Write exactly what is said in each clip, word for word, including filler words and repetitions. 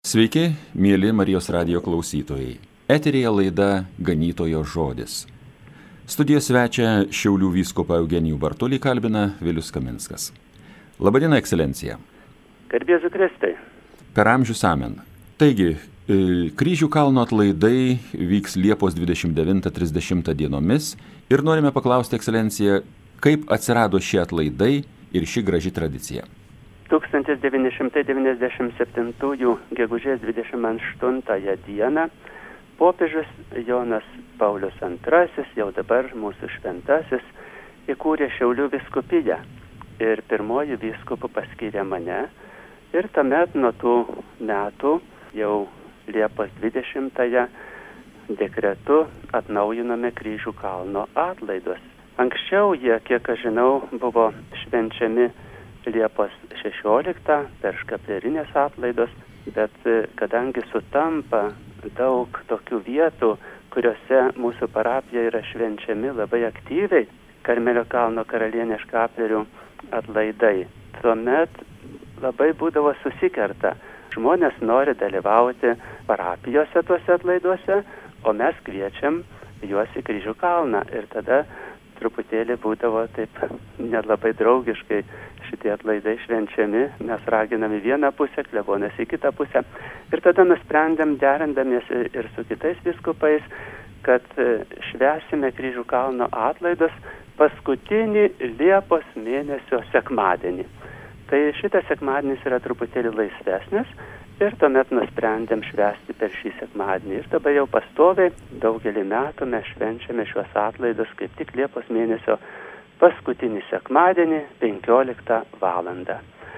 Sveiki, mieli Marijos radijo klausytojai. Eteryje laida Ganytojo žodis. Studijos svečia Šiaulių vyskupą Eugenijų Bartulį kalbina Vilius Kaminskas. Labadiena, ekscelencija. Garbė Jėzui Kristui. Per amžius amen. Taigi, Kryžių kalno atlaidai vyks Liepos dvidešimt devintą trisdešimtą dienomis ir norime paklausti, ekscelenciją, kaip atsirado šie atlaidai ir ši graži tradicija. tūkstantis devyni šimtai devyniasdešimt septintųjų gegužės dvidešimt aštuntąją dieną popiežius Jonas Paulius antrasis, jau dabar mūsų šventasis, įkūrė Šiaulių vyskupiją ir pirmoji vyskupu paskyrė mane. Ir tuomet nuo tų metų jau Liepos dvidešimtąją dekretu atnaujinome Kryžių kalno atlaidus. Anksčiau jie, kiek aš žinau, buvo švenčiami Liepos šešioliktą per škaplierinės atlaidos, bet kadangi sutampa daug tokių vietų, kuriuose mūsų parapija yra švenčiami labai aktyviai, Karmelio kalno karalienės škaplierių atlaidai, tuomet labai būdavo susikerta. Žmonės nori dalyvauti parapijose tuose atlaiduose, o mes kviečiam juos į Kryžių kalną. Ir tada truputėlį būdavo taip nelabai draugiškai šitie atlaidai švenčiami, mes raginame vieną pusę, klebonas į kitą pusę. Ir tada nusprendėm, derindamiesi ir su kitais vyskupais, kad švęsime Kryžių kalno atlaidus paskutinį Liepos mėnesio sekmadienį. Tai šitas sekmadienis yra truputėlį laisvesnis ir tuomet nusprendėm švęsti per šį sekmadienį. Ir dabar jau pastoviai daugelį metų mes švenčiame šiuos atlaidus kaip tik Liepos mėnesio paskutinį sekmadienį penkioliktą valandą.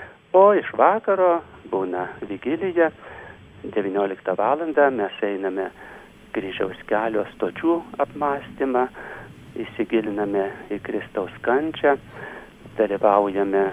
O iš vakaro būna vigilija, devynioliktą valandą mes einame Kryžiaus kelio stočių apmąstymą, įsigiliname į Kristaus kančią, dalyvaujame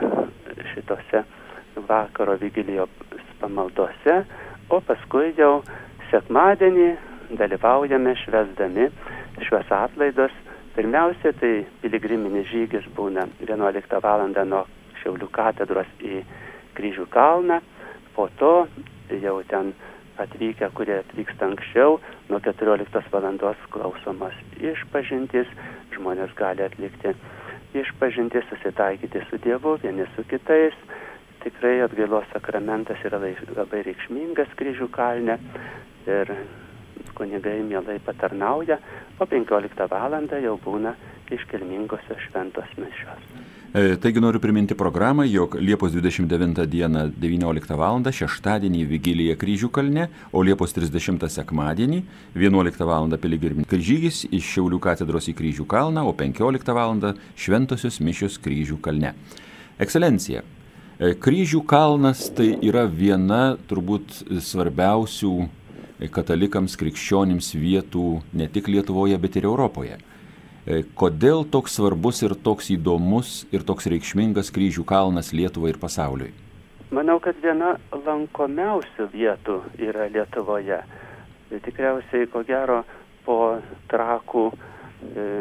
šitose vakaro vigilijos pamaldose, o paskui jau sekmadienį dalyvaujame švęsdami šiuos atlaidus. Pirmiausia, tai piligriminis žygis būna vienuoliktą valandą nuo Šiaulių katedros į Kryžių kalną, po to jau ten atvykę, kurie atvyksta anksčiau, nuo keturioliktos valandos klausomos išpažintys, žmonės gali atlikti išpažintį, susitaikyti su Dievu, vieni su kitais. Tikrai atgailos sakramentas yra labai reikšmingas Kryžių kalne ir kunigai mielai patarnauja, o penkioliktą valandą jau būna iškilmingosios šventos mišios. E, taigi noriu priminti programą, jog Liepos dvidešimt devintą dieną devynioliktą valandą šeštadienį vigilija Kryžių kalne, o Liepos trisdešimtą sekmadienį vienuoliktą valandą piligriminis žygis iš Šiaulių katedros į Kryžių kalną, o penkioliktą valandą šventosios mišios Kryžių kalne. Ekscelencija, Kryžių kalnas tai yra viena turbūt svarbiausių katalikams, krikščionims vietų ne tik Lietuvoje, bet ir Europoje. Kodėl toks svarbus ir toks įdomus ir toks reikšmingas Kryžių kalnas Lietuvai ir pasauliui? Manau, kad viena lankomiausių vietų yra Lietuvoje. Tikriausiai, ko gero, po Trakų e,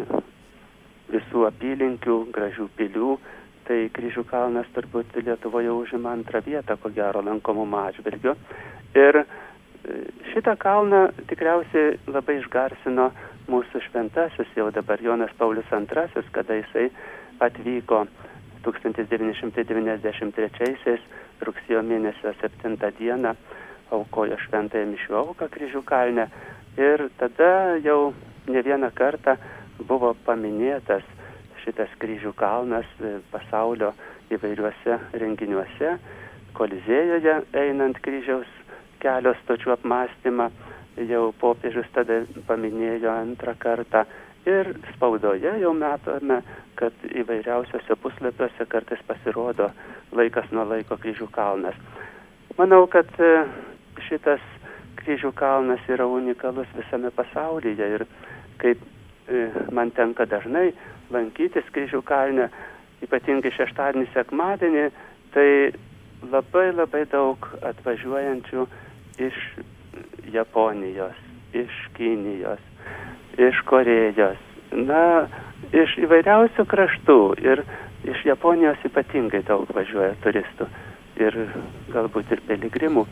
visų apylinkių, gražių pilių, tai Kryžių kalnas turbūt Lietuvoje užima antrą vietą, ko gero, lankomumo atžvilgiu. Ir šitą kalną tikriausiai labai išgarsino mūsų šventasis, jau dabar Jonas Paulius antrasis, kada jisai atvyko tūkstantis devyni šimtai devyniasdešimt trečiaisiais rugsėjo mėnesio septintą dieną, aukojo šventąją mišių auką Kryžių kalne. Ir tada jau ne vieną kartą buvo paminėtas šitas Kryžių kalnas pasaulio įvairiuose renginiuose, Kolizėjoje einant Kryžiaus kelio stočių apmąstymą, jau popiežius tada paminėjo antrą kartą. Ir spaudoje jau matome, kad įvairiausiose puslapiuose kartais pasirodo laikas nuo laiko Kryžių kalnas. Manau, kad šitas Kryžių kalnas yra unikalus visame pasaulyje ir kaip man tenka dažnai lankytis Kryžių kalne, ypatingai šeštadienį, sekmadienį, tai labai labai daug atvažiuojančių iš Japonijos, iš Kinijos, iš Korėjos, na, iš įvairiausių kraštų ir iš Japonijos ypatingai daug važiuoja turistų ir galbūt ir piligrimų.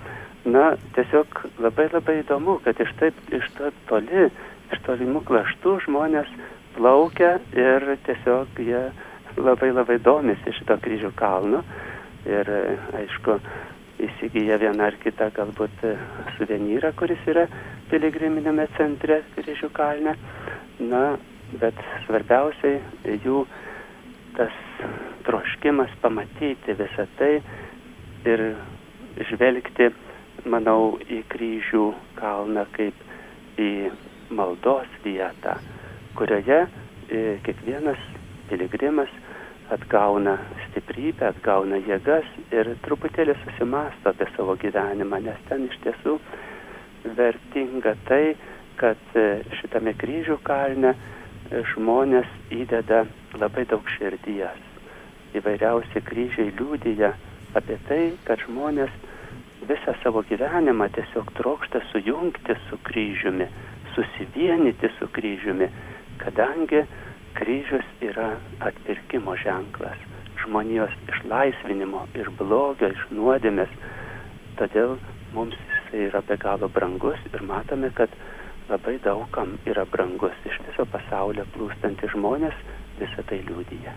Na, tiesiog labai labai įdomu, kad iš taip, iš to toli, iš tolimų kraštų žmonės plaukia ir tiesiog jie labai labai domisi šito kryžių kalno ir, aišku, įsigyja vieną ar kitą galbūt suvenyrą, kuris yra piligriminėme centre kryžių kalne. Na, bet svarbiausiai jų tas troškimas pamatyti visą tai ir žvelgti, manau, į kryžių kalną kaip į maldos vietą, kurioje kiekvienas piligrimas atgauna stiprybę, atgauna jėgas ir truputėlį susimąsto apie savo gyvenimą, nes ten iš tiesų vertinga tai, kad šitame kryžių kalne žmonės įdeda labai daug širdies. Įvairiausi kryžiai liudija apie tai, kad žmonės visą savo gyvenimą tiesiog trokšta sujungti su kryžiumi, susivienyti su kryžiumi, kadangi kryžius yra atpirkimo ženklas, žmonijos išlaisvinimo iš blogio, iš nuodėmės. Todėl mums jisai yra be galo brangus ir matome, kad labai daugam yra brangus. Iš viso pasaulio plūstantys žmonės visą tai liudija.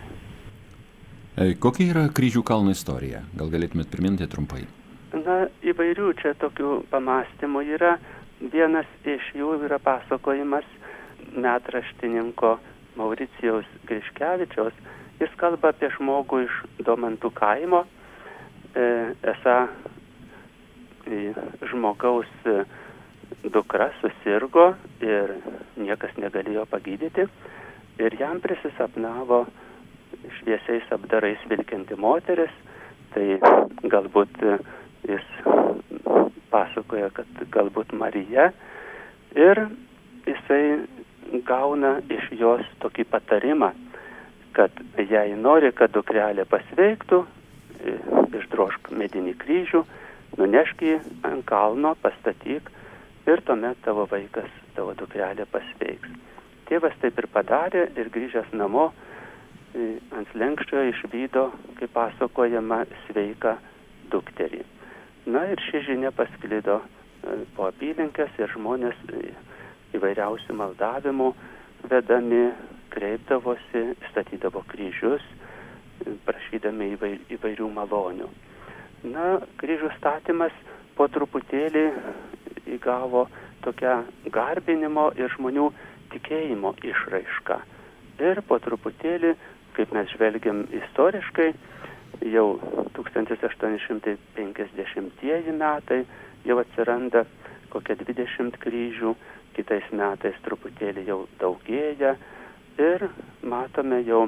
Kokia yra kryžių kalno istorija? Gal galėtumėt priminti trumpai? Na, įvairių čia tokių pamastymų yra. Vienas iš jų yra pasakojimas metraštininko Mauricijaus Griškevičiaus. Jis kalba apie žmogų iš Domantų kaimo. E, esą e, žmogaus e, dukra susirgo ir niekas negalėjo pagydyti. Ir jam prisisapnavo šviesiais apdarais vilkinti moteris. Tai galbūt e, jis pasakoja, kad galbūt Marija. Ir jisai gauna iš jos tokį patarimą, kad jei nori, kad dukrelė pasveiktų, išdrožk medinį kryžių, nunešk jį ant kalno, pastatyk ir tuomet tavo vaikas, tavo dukrelė pasveiks. Tėvas taip ir padarė ir grįžęs namo ant slenksčio išvydo, kaip pasakojama, sveiką dukterį. Na ir ši žinia pasklido po apylinkės ir žmonės įvairiausių maldavimų vedami kreipdavosi, statydavo kryžius, prašydami įvairių malonių. Na, kryžių statymas po truputėlį įgavo tokią garbinimo ir žmonių tikėjimo išraišką. Ir po truputėlį, kaip mes žvelgiam istoriškai, jau tūkstantis aštuoni šimtai penkiasdešimtieji metai jau atsiranda kokie dvidešimt kryžių, kitais metais truputėlį jau daugėja ir matome jau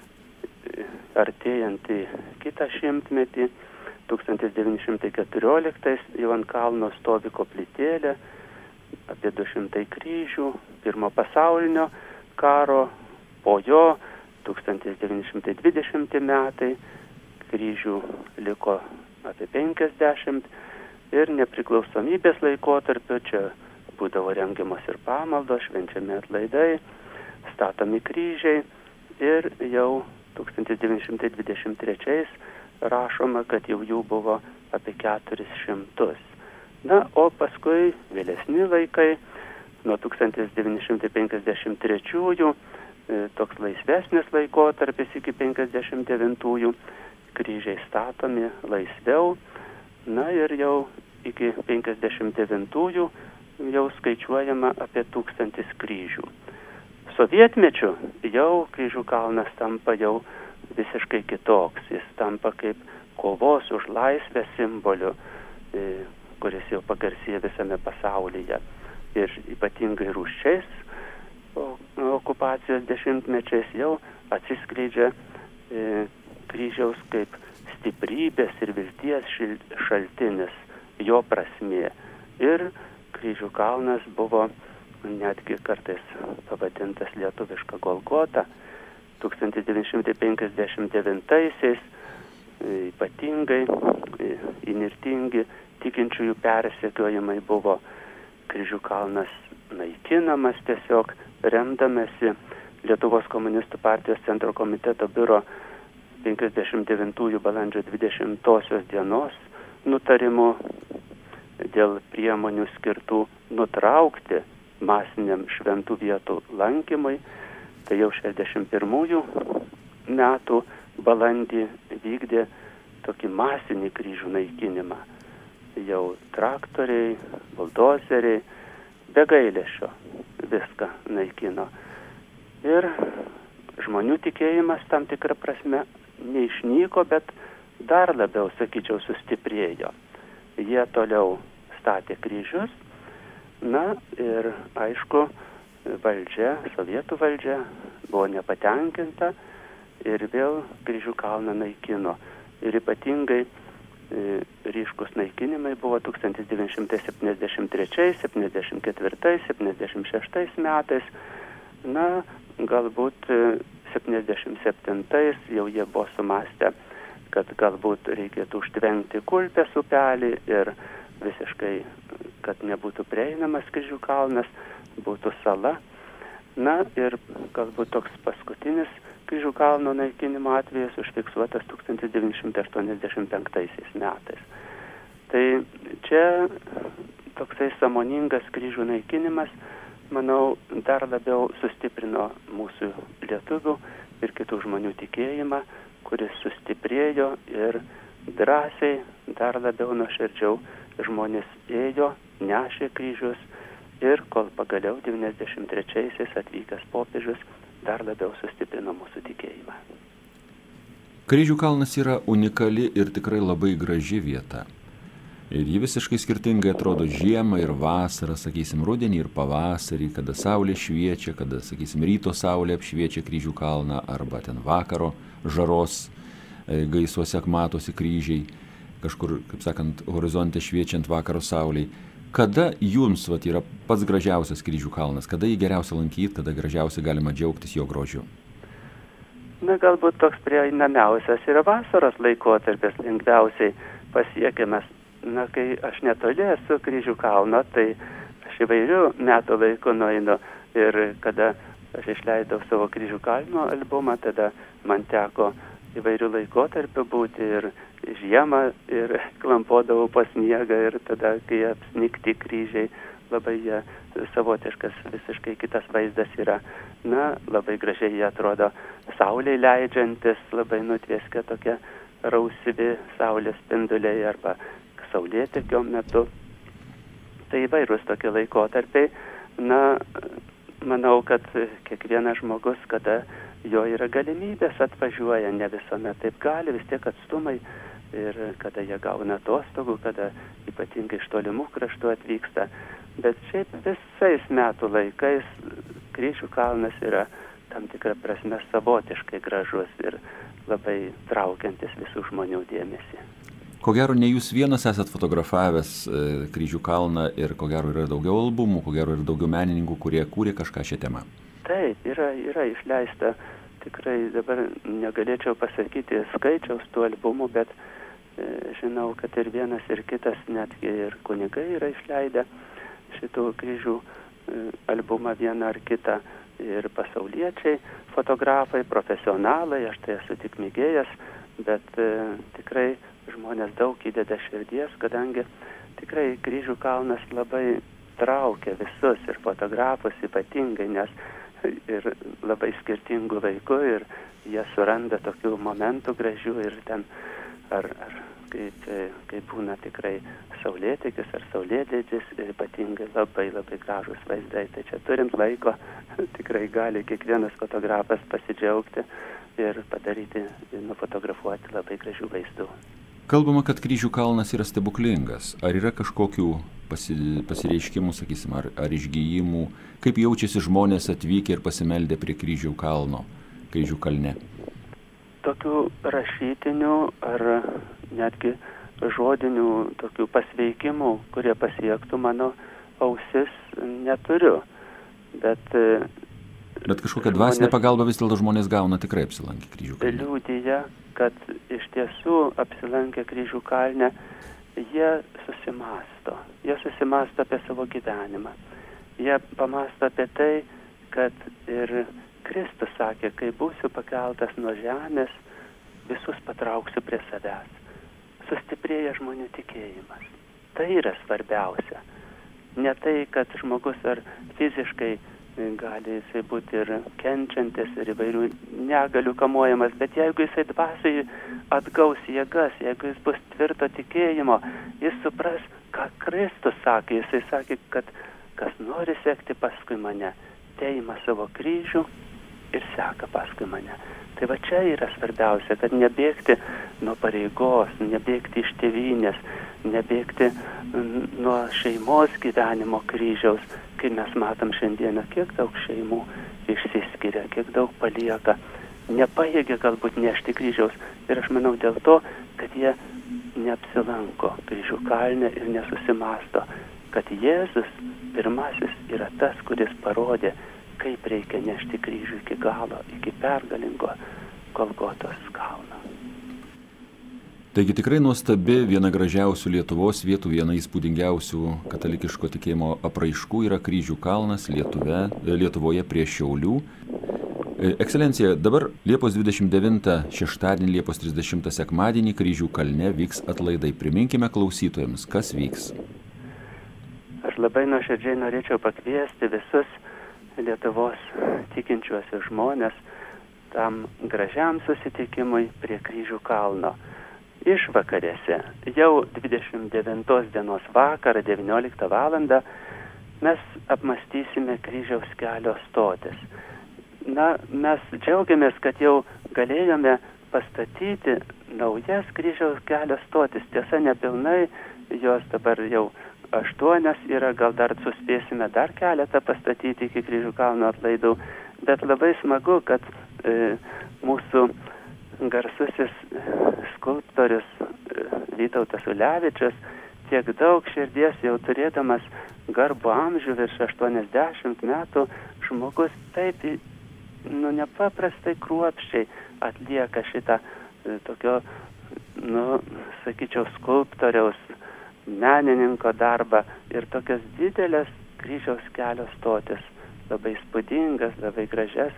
artėjant į kitą šimtmetį, tūkstantis devyni šimtai keturioliktais jau ant kalno stovi koplytėlė, apie du šimtai kryžių, pirmo pasaulinio karo, po jo tūkstantis devyni šimtai dvidešimti metai, kryžių liko apie penkiasdešimt ir nepriklausomybės laikotarpiu čia būdavo rengiamos ir pamaldos, švenčiami atlaidai, statomi kryžiai ir jau tūkstantis devyni šimtai dvidešimt trečiais rašoma, kad jau jų buvo apie keturis šimtus. Na, o paskui vėlesni laikai, nuo tūkstantis devyni šimtai penkiasdešimt trečiųjų, toks laisvesnis laikotarpis iki penkiasdešimt devintųjų, kryžiai statomi laisviau, na ir jau iki penkiasdešimt devintųjų jau skaičiuojama apie tūkstantis kryžių. Sovietmečiu jau kryžių kalnas tampa jau visiškai kitoks. Jis tampa kaip kovos už laisvę simboliu, kuris jau pagarsėjo visame pasaulyje. Ir ypatingai rūsčiais okupacijos dešimtmečiais jau atsiskleidžia kryžiaus kaip stiprybės ir vilties šaltinis, jo prasmė. Ir kryžių kalnas buvo netgi kartais pavadintas lietuviška Golgota. tūkstantis devyni šimtai penkiasdešimt devintaisiais ypatingai įnirtingi tikinčiųjų persekiojimai buvo. Kryžių kalnas naikinamas tiesiog remdamasi Lietuvos komunistų partijos centro komiteto biuro penkiasdešimt devintųjų balandžio dvidešimtosios dienos nutarimu dėl priemonių skirtų nutraukti masiniam šventų vietų lankymui. Tai jau šešiasdešimt pirmųjų metų balandį vykdė tokį masinį kryžių naikinimą. Jau traktoriai, buldozeriai be gailesčio viską naikino. Ir žmonių tikėjimas tam tikrą prasme neišnyko, bet dar labiau, sakyčiau, sustiprėjo. Jie toliau statė kryžius, na ir aišku, valdžia, sovietų valdžia buvo nepatenkinta ir vėl Kryžių kalną naikino. Ir ypatingai e, ryškus naikinimai buvo tūkstantis devyni šimtai septyniasdešimt trečiais, septyniasdešimt ketvirtais, septyniasdešimt šeštais metais. Na, galbūt septyniasdešimt septintais jau jie buvo sumastę, kad galbūt reikėtų užtvenkti Kulpės upelį ir visiškai, kad nebūtų prieinamas Kryžių kalnas, būtų sala. Na ir galbūt toks paskutinis Kryžių kalno naikinimo atvejas užfiksuotas tūkstantis devyni šimtai aštuoniasdešimt penktaisiais metais. Tai čia toksai sąmoningas kryžių naikinimas, manau, dar labiau sustiprino mūsų lietuvių ir kitų žmonių tikėjimą, kuris sustiprėjo ir drąsiai, dar labiau nuoširdžiau žmonės ėjo, nešė kryžius ir kol pagaliau devyniasdešimt trečiaisiais atvykęs popiežius dar labiau sustiprino mūsų tikėjimą. Kryžių kalnas yra unikali ir tikrai labai graži vieta. Ir ji visiškai skirtingai atrodo žiemą ir vasarą, sakysim, rudenį ir pavasarį, kada saulė šviečia, kada, sakysim, ryto saulė apšviečia Kryžių kalną, arba ten vakaro žaros gaisuose matosi kryžiai, kažkur, kaip sakant, horizonte šviečiant vakaro sauliai. Kada jums vat, yra pats gražiausias Kryžių kalnas? Kada jį geriausia lankyti, kada gražiausiai galima džiaugtis jo grožiu? Na, galbūt toks prieinamiausias yra vasaros laikotarpis, lengviausiai pasiekiamas. Na, kai aš netoli esu Kryžių kalno, tai aš įvairių metų laikų nueinu ir kada aš išleidau savo Kryžių kalno albumą, tada man teko įvairių laikotarpių būti ir žiemą ir klampodavau po sniegą ir tada, kai apsnigti kryžiai, labai jie savotiškas, visiškai kitas vaizdas yra. Na, labai gražiai jie atrodo saulei leidžiantis, labai nutvieskia tokia rausvi saulės spinduliai arba saulėtekio metu. Tai įvairūs tokie laikotarpiai. Na, manau, kad kiekvienas žmogus, kada jo yra galimybės, atvažiuoja, ne visuomet taip gali, vis tiek atstumai ir kada jie gauna atostogų, kada ypatingai iš tolimų kraštų atvyksta. Bet šiaip visais metų laikais Kryžių kalnas yra tam tikrą prasme savotiškai gražus ir labai traukiantis visų žmonių dėmesį. Ko gero, ne jūs vienas esat fotografavęs e, Kryžių kalną ir ko gero yra daugiau albumų, ko gero yra daugiau menininkų, kurie kūrė kažką šią temą. Taip, yra, yra išleista, tikrai dabar negalėčiau pasakyti skaičiaus tų albumų, bet e, žinau, kad ir vienas ir kitas, netgi ir kunigai yra išleidę šitų kryžių e, albumą vieną ar kitą, ir pasauliečiai, fotografai, profesionalai, aš tai esu tik mėgėjas, bet e, tikrai žmonės daug įdeda širdies, kadangi tikrai Kryžių kalnas labai traukia visus ir fotografus ypatingai, nes ir labai skirtingų laikų ir jie suranda tokių momentų gražių ir ten ar, ar kaip, kaip būna tikrai saulėtekis ar saulėlydis ir ypatingai labai labai gražus vaizdai. Tai čia turint laiko tikrai gali kiekvienas fotografas pasidžiaugti ir padaryti, nufotografuoti labai gražių vaizdų. Kalbama, kad Kryžių kalnas yra stebuklingas. Ar yra kažkokių pasi, pasireiškimų, sakysim, ar, ar išgijimų? Kaip jaučiasi žmonės atvykę ir pasimeldę prie Kryžių kalno, Kryžių kalne? Tokių rašytinių ar netgi žodinių tokių pasveikimų, kurie pasiektų mano ausis, neturiu. Bet, Bet kažkokią dvasinę pagalbą vis dėlto žmonės gauna tikrai apsilankę Kryžių kalne. Liūdija, kad iš tiesų apsilankę Kryžių kalne, jie susimąsto. Jie susimąsto apie savo gyvenimą. Jie pamąsto apie tai, kad ir Kristus sakė, kai būsiu pakeltas nuo žemės, visus patrauksiu prie savęs. Sustiprėja žmonių tikėjimas. tai yra svarbiausia. Ne tai, kad žmogus ar fiziškai gali jisai būti ir kenčiantis, ir įvairių negalių kamuojamas, bet jeigu jisai dvasiai atgaus jėgas, jeigu jis bus tvirto tikėjimo, jis supras, ką Kristus sakė. Jisai sakė, kad kas nori sekti paskui mane, teima savo kryžių ir seka paskui mane. Tai va čia yra svarbiausia, kad nebėgti nuo pareigos, nebėgti iš tėvynės, nebėgti nuo šeimos gyvenimo kryžiaus, kai mes matom šiandieną, kiek daug šeimų išsiskiria, kiek daug palieka, nepajėgia galbūt nešti kryžiaus. Ir aš manau dėl to, kad jie neapsilanko Kryžių kalne ir nesusimasto, kad Jėzus pirmasis yra tas, kuris parodė, kaip reikia nešti kryžių iki galo, iki pergalingo Golgotos kalno. Taigi tikrai nuostabi, viena gražiausių Lietuvos vietų, viena įspūdingiausių katalikiško tikėjimo apraiškų yra Kryžių kalnas Lietuve, Lietuvoje prie Šiaulių. Ekscelencija, dabar Liepos dvidešimt devintą šeštadienį, Liepos trisdešimtą sekmadienį Kryžių kalne vyks atlaidai. Priminkime klausytojams, kas vyks. Aš labai nuoširdžiai norėčiau pakviesti visus Lietuvos tikinčiuosius žmonės tam gražiam susitikimui prie Kryžių kalno. Išvakarėse, jau dvidešimt devintos dienos vakarą, devynioliktą valandą, mes apmąstysime Kryžiaus kelio stotis. Na, mes džiaugiamės, kad jau galėjome pastatyti naujas Kryžiaus kelio stotis. Tiesa, nepilnai, jos dabar jau aštuonios yra, gal dar suspėsime dar keletą pastatyti iki Kryžių kalno atlaidų, bet labai smagu, kad e, mūsų garsusis skulptorius e, Vytautas Ulevičius tiek daug širdies jau turėdamas garbų amžių virš aštuoniasdešimt metų, žmogus taip, nu, nepaprastai kruopščiai atlieka šitą e, tokio, nu, sakyčiau, skulptoriaus menininko darbą ir tokias didelės Kryžiaus kelio stotis, labai spūdingas, labai gražias,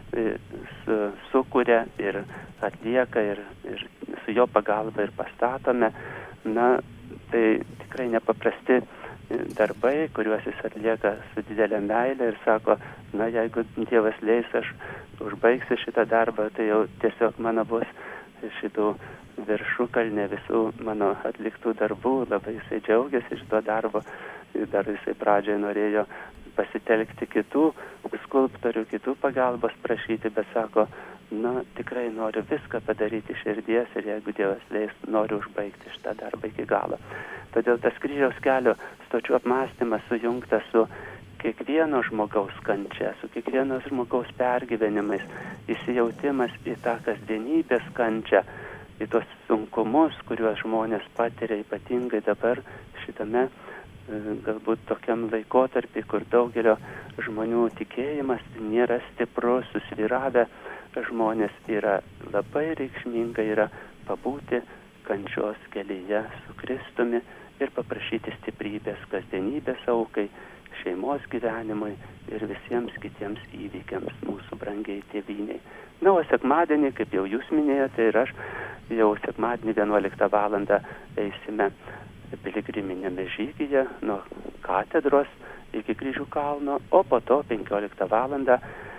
su, sukuria ir atlieka ir, ir su jo pagalba ir pastatome. Na, tai tikrai nepaprasti darbai, kuriuos jis atlieka su didelė meilė ir sako, na, jeigu Dievas leis, aš užbaigsiu šitą darbą, tai jau tiesiog mano bus šitų viršukalnė visų mano atliktų darbų, labai jisai džiaugiasi šito darbo, dar jisai pradžioje norėjo pasitelkti kitų skulptorių, kitų pagalbos prašyti, bet sako, na, tikrai noriu viską padaryti širdies ir jeigu Dievas leis, noriu užbaigti šitą darbą iki galo. Todėl tas Kryžiaus kelio stočių apmąstymas sujungtas su kiekvieno žmogaus kančia, su kiekvieno žmogaus pergyvenimais, įsijautimas į tą kasdienybės kančią, į tos sunkumus, kuriuos žmonės patiria ypatingai dabar šitame galbūt tokiam laikotarpį, kur daugelio žmonių tikėjimas nėra stiprus, susvyravę žmonės, yra labai reikšminga yra pabūti kančios kelyje su Kristumi ir paprašyti stiprybės kasdienybės aukai, šeimos gyvenimui ir visiems kitiems įvykiams mūsų brangiai tėvynei. Na, o sekmadienį, kaip jau jūs minėjote, ir aš jau sekmadienį vienuoliktą valandą eisime piligriminėme žygyje nuo katedros iki Kryžių kalno, o po to penkioliktą valandą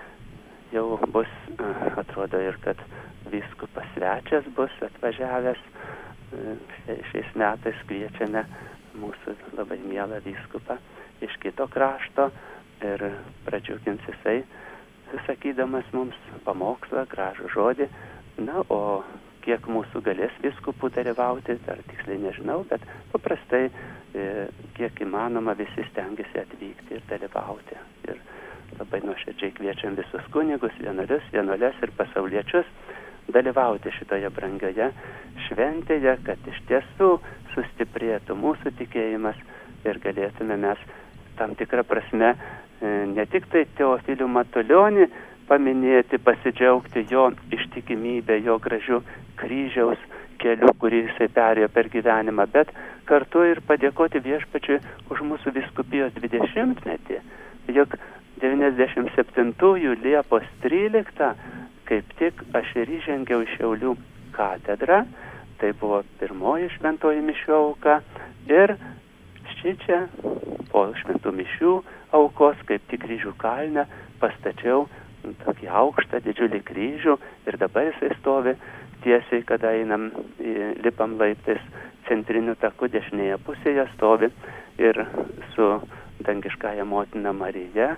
jau bus, atrodo ir kad vyskupas svečias bus atvažiavęs. Šiais metais kviečiame mūsų labai mielą vyskupą iš kito krašto ir pradžiugins jisai, sakydamas mums pamokslą, gražų žodį. Na, o kiek mūsų galės vyskupų dalyvauti, dar tiksliai nežinau, bet paprastai e, kiek įmanoma visi stengiasi atvykti ir dalyvauti. Ir labai nuoširdžiai kviečiam visus kunigus, vienuolius, vienuolės ir pasauliečius dalyvauti šitoje brangioje šventėje, kad iš tiesų sustiprėtų mūsų tikėjimas ir galėtume mes tam tikrą prasme ne tik tai Teofilių Matulionį paminėti, pasidžiaugti jo ištikimybę, jo gražiu kryžiaus keliu, kurį jisai perėjo per gyvenimą, bet kartu ir padėkoti Viešpačiui už mūsų vyskupijos dvidešimtmetį. Juk devyniasdešimt septintųjų Liepos tryliktą kaip tik aš ir įžengiau į Šiaulių, katedrą, tai buvo pirmoji šventoji mišių auka ir pradžiuginsis jisai, sakydamas mums pamokslą, gražų žodį. Na, o kiek mūsų galės vyskupų dalyvauti, dar tiksliai nežinau, bet paprastai e, kiek įmanoma visi stengiasi atvykti ir dalyvauti. Ir labai nuoširdžiai kviečiam visus kunigus, vienuolius, vienuolės ir pasauliečius dalyvauti šitoje brangioje šventėje. šičia po šventų mišių aukos, kaip tik Kryžių kalne, pastačiau tokį aukštą didžiulį kryžių ir dabar jisai stovi tiesiai, kada einam, lipam laiptais centriniu taku, dešinėje pusėje stovi ir su dangiškąja motina Marija,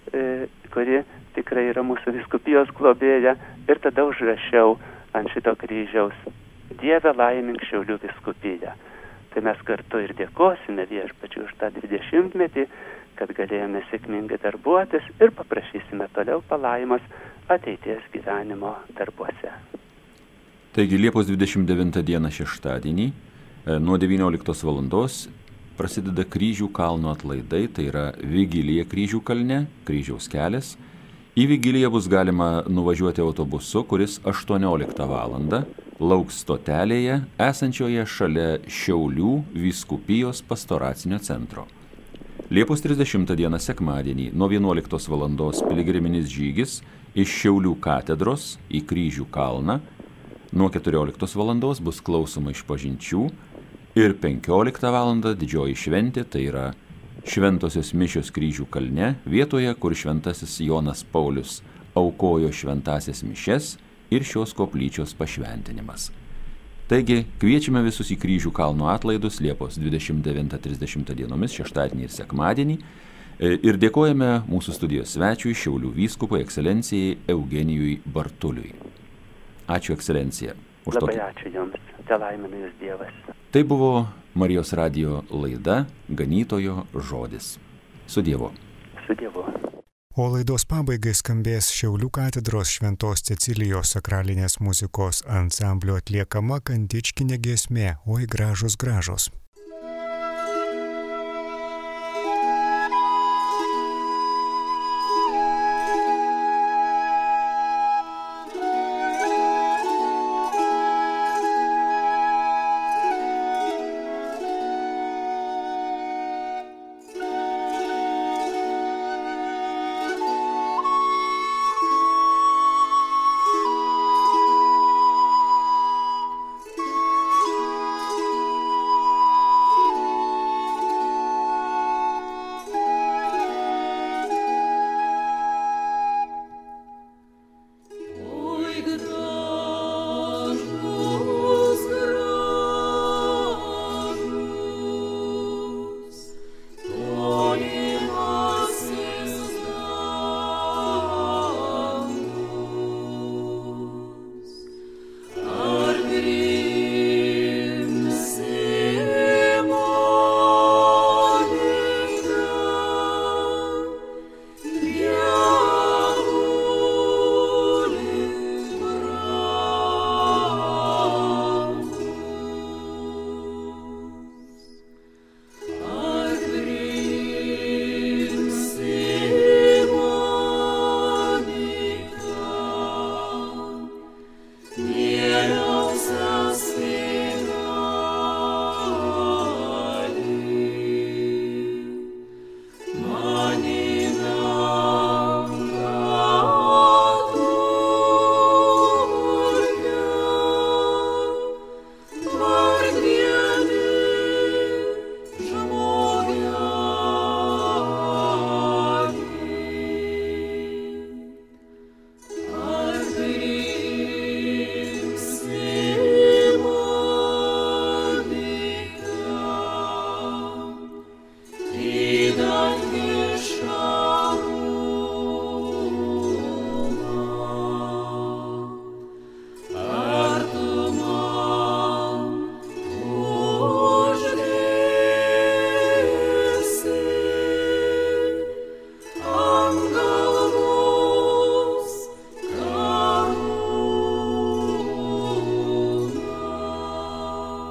kuri tikrai yra mūsų vyskupijos globėja, ir tada užrašiau ant šito kryžiaus: Dieve laimink Šiaulių vyskupiją. Tai mes kartu ir dėkosime Viešpačiui už tą dvidešimtmetį, kad galėjome sėkmingai darbuotis, ir paprašysime toliau palaimos ateities gyvenimo darbuose. Taigi Liepos dvidešimt devintą dieną šeštadienį nuo devynioliktos valandos prasideda Kryžių kalno atlaidai, tai yra vigilija Kryžių kalne, kryžiaus kelias. Į vigiliją bus galima nuvažiuoti autobusu, kuris aštuonioliktą valandą lauks stotelėje, esančioje šalia Šiaulių vyskupijos pastoracinio centro. Liepos trisdešimtą dieną sekmadienį nuo vienuoliktos valandos piligriminis žygis iš Šiaulių katedros į Kryžių kalną. Nuo keturioliktos valandos bus klausoma išpažinčių ir penkioliktą valandą didžioji šventė, tai yra šventosios mišios Kryžių kalne, vietoje, kur šventasis Jonas Paulius aukojo šventasias mišes ir šios koplyčios pašventinimas. Taigi, kviečiame visus į Kryžių kalno atlaidus Liepos dvidešimt devintą trisdešimtą dienomis, šeštadienį ir sekmadienį, ir dėkojame mūsų studijos svečiui, Šiaulių vyskupui, ekscelencijai Eugenijui Bartuliui. Ačiū, ekscelencija. Labai tokį... ačiū Jums, te laimina Jūs Dievas. Tai buvo Marijos radijo laida Ganytojo žodis. Su Dievu. Su Dievu. O laidos pabaigai skambės Šiaulių katedros Šventos Cecilijos sakralinės muzikos ansamblio atliekama kantičkinė giesmė Oi gražus gražos.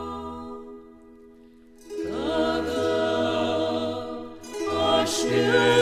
Still